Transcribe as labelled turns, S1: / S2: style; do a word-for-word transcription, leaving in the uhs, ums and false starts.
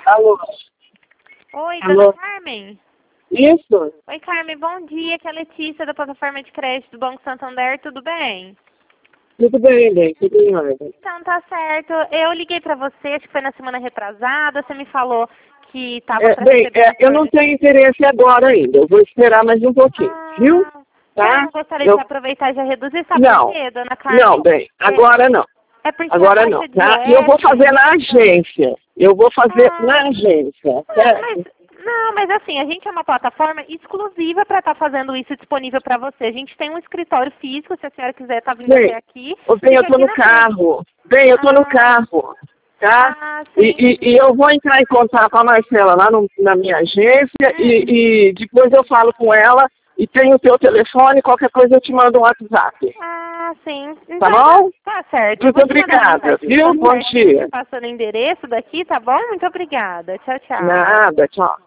S1: Alô?
S2: Oi,
S1: Alô?
S2: dona Carmen?
S1: Isso?
S2: Oi, Carmen, bom dia. Aqui é a Letícia da plataforma de crédito do Banco Santander, tudo bem?
S1: Tudo bem, bem, tudo em ordem.
S2: Então, tá certo. Eu liguei pra você, acho que foi na semana retrasada, você me falou que estava
S1: É,
S2: para
S1: bem,
S2: receber
S1: é,
S2: um
S1: eu não
S2: fornecedor.
S1: tenho interesse agora ainda. Eu vou esperar mais um pouquinho, viu?
S2: Ah, eu
S1: Tá?
S2: não gostaria
S1: Eu...
S2: de aproveitar e já reduzir, sabe por
S1: Não,
S2: quê, dona
S1: não,
S2: Carmen?
S1: bem,
S2: É,
S1: agora não.
S2: é porque a
S1: Agora não,
S2: taxa de
S1: tá? E eu vou fazer
S2: S...
S1: na agência. Eu vou fazer
S2: Ah,
S1: na agência,
S2: não, mas,
S1: certo?
S2: não, mas assim, a gente é uma plataforma exclusiva para estar fazendo isso disponível para você. A gente tem um escritório físico, se a senhora quiser estar vindo
S1: Bem,
S2: até aqui.
S1: ô, bem, eu
S2: Fica
S1: tô
S2: aqui
S1: no
S2: na frente.
S1: carro. Bem, eu tô no
S2: Ah,
S1: carro, tá?
S2: ah,
S1: E,
S2: sim.
S1: e, e eu vou entrar em contato com a Marcela lá no- na minha agência
S2: Hum.
S1: e, e depois eu falo com ela e tenho o teu telefone, qualquer coisa eu te mando um WhatsApp.
S2: Ah, sim.
S1: Tá
S2: Então,
S1: bom?
S2: tá certo. Eu
S1: Muito
S2: vou te mandar
S1: obrigada,
S2: mensagem
S1: viu?
S2: todo
S1: Bom
S2: certinho, te
S1: dia.
S2: passando o endereço daqui, tá bom? Muito obrigada. Tchau, tchau.
S1: Nada, tchau.